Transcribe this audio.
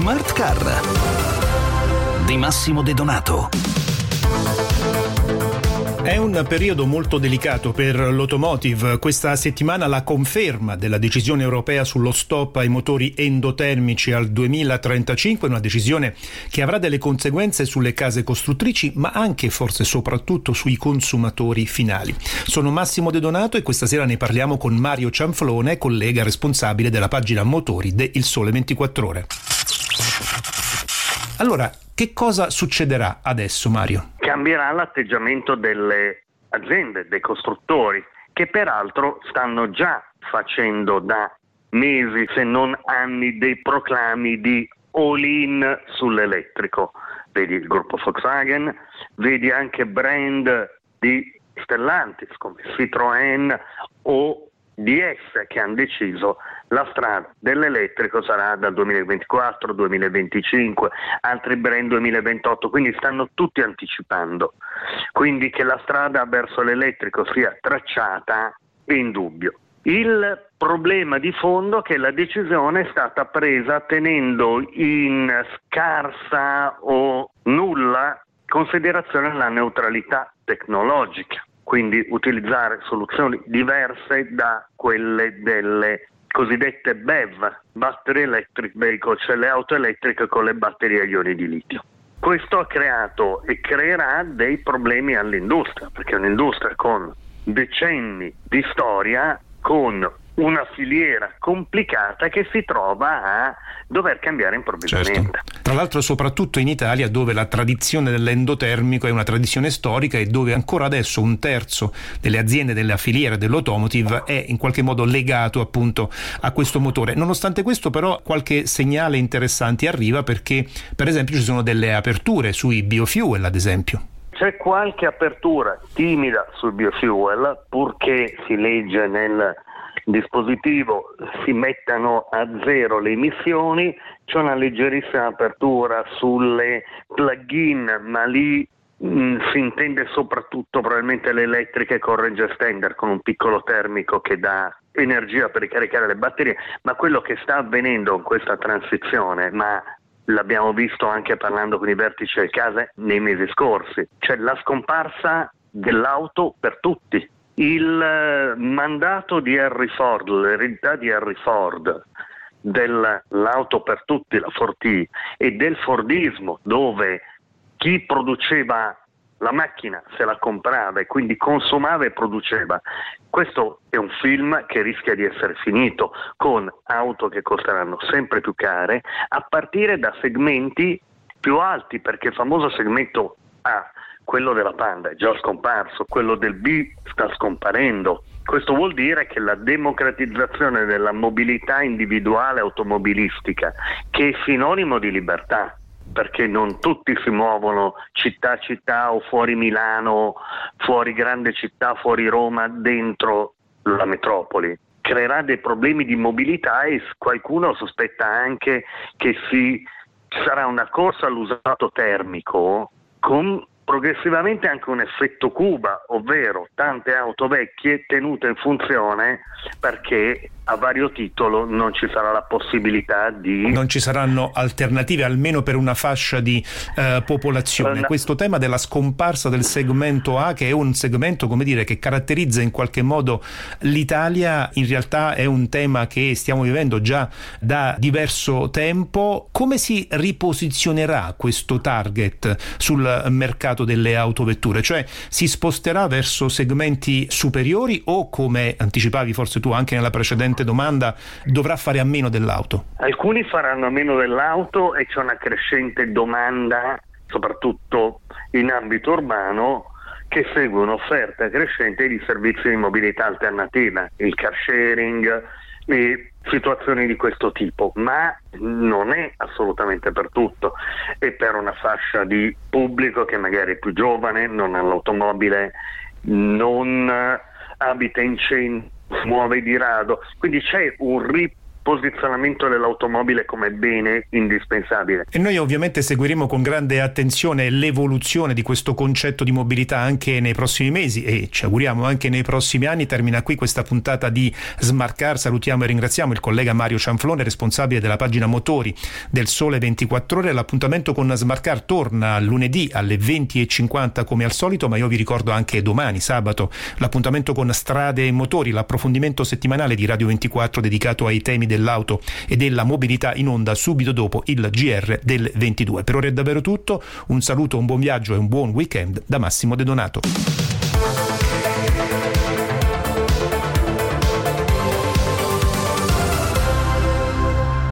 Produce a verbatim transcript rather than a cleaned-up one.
Smart Car di Massimo De Donato. È un periodo molto delicato per l'automotive. Questa settimana la conferma della decisione europea sullo stop ai motori endotermici al duemilatrentacinque, una decisione che avrà delle conseguenze sulle case costruttrici, ma anche forse soprattutto sui consumatori finali. Sono Massimo De Donato e questa sera ne parliamo con Mario Cianflone, collega responsabile della pagina motori de Il Sole ventiquattro Ore. Allora, che cosa succederà adesso, Mario? Cambierà l'atteggiamento delle aziende, dei costruttori, che peraltro stanno già facendo da mesi, se non anni, dei proclami di all-in sull'elettrico. Vedi il gruppo Volkswagen, vedi anche brand di Stellantis come Citroën o D S che hanno deciso la strada dell'elettrico sarà dal duemilaventiquattro, duemilaventicinque, altri brand duemilaventotto, quindi stanno tutti anticipando. Quindi che la strada verso l'elettrico sia tracciata è indubbio. Il problema di fondo è che la decisione è stata presa tenendo in scarsa o nulla considerazione la neutralità tecnologica. Quindi utilizzare soluzioni diverse da quelle delle cosiddette B E V, Battery Electric Vehicle, cioè le auto elettriche con le batterie a ioni di litio. Questo ha creato e creerà dei problemi all'industria, perché è un'industria con decenni di storia, con una filiera complicata che si trova a dover cambiare improvvisamente. Certo. Tra l'altro soprattutto in Italia, dove la tradizione dell'endotermico è una tradizione storica e dove ancora adesso un terzo delle aziende della filiera dell'automotive è in qualche modo legato appunto a questo motore. Nonostante questo però qualche segnale interessante arriva, perché per esempio ci sono delle aperture sui biofuel, ad esempio. C'è qualche apertura timida sul biofuel, purché si legge nel dispositivo si mettano a zero le emissioni. C'è una leggerissima apertura sulle plug-in, ma lì mh, si intende soprattutto probabilmente le elettriche con range extender, con un piccolo termico che dà energia per ricaricare le batterie. Ma quello che sta avvenendo in questa transizione, ma l'abbiamo visto anche parlando con i vertici del CASE nei mesi scorsi, cioè la scomparsa dell'auto per tutti. Il mandato di Henry Ford, l'eredità di Henry Ford dell'auto per tutti, la quattro T, e del Fordismo, dove chi produceva la macchina se la comprava e quindi consumava e produceva. Questo è un film che rischia di essere finito, con auto che costeranno sempre più care, a partire da segmenti più alti, perché il famoso segmento A, quello della Panda, è già scomparso, quello del B sta scomparendo. Questo vuol dire che la democratizzazione della mobilità individuale automobilistica, che è sinonimo di libertà, perché non tutti si muovono città a città o fuori Milano, fuori grande città, fuori Roma, dentro la metropoli, creerà dei problemi di mobilità, e qualcuno sospetta anche che si sarà una corsa all'usato termico con progressivamente anche un effetto Cuba, ovvero tante auto vecchie tenute in funzione perché a vario titolo non ci sarà la possibilità di... Non ci saranno alternative, almeno per una fascia di eh, popolazione. No. Questo tema della scomparsa del segmento A, che è un segmento, come dire, che caratterizza in qualche modo l'Italia, in realtà è un tema che stiamo vivendo già da diverso tempo. Come si riposizionerà questo target sul mercato delle autovetture? Cioè si sposterà verso segmenti superiori o, come anticipavi forse tu anche nella precedente domanda, dovrà fare a meno dell'auto? Alcuni faranno a meno dell'auto e c'è una crescente domanda, soprattutto in ambito urbano, che segue un'offerta crescente di servizi di mobilità alternativa, il car sharing e situazioni di questo tipo, ma non è assolutamente per tutto. È per una fascia di pubblico che magari è più giovane, non ha l'automobile, non abita in centro, muove di rado, quindi c'è un posizionamento dell'automobile come bene indispensabile. E noi ovviamente seguiremo con grande attenzione l'evoluzione di questo concetto di mobilità anche nei prossimi mesi e ci auguriamo anche nei prossimi anni. Termina qui questa puntata di Smart Car. Salutiamo e ringraziamo il collega Mario Cianflone, responsabile della pagina motori del Sole ventiquattro Ore. L'appuntamento con Smart Car torna lunedì alle venti e cinquanta come al solito, ma io vi ricordo anche domani, sabato, l'appuntamento con Strade e Motori, l'approfondimento settimanale di Radio ventiquattro dedicato ai temi dell'auto e della mobilità, in onda subito dopo il G R del ventidue. Per ora è davvero tutto, un saluto, un buon viaggio e un buon weekend da Massimo De Donato.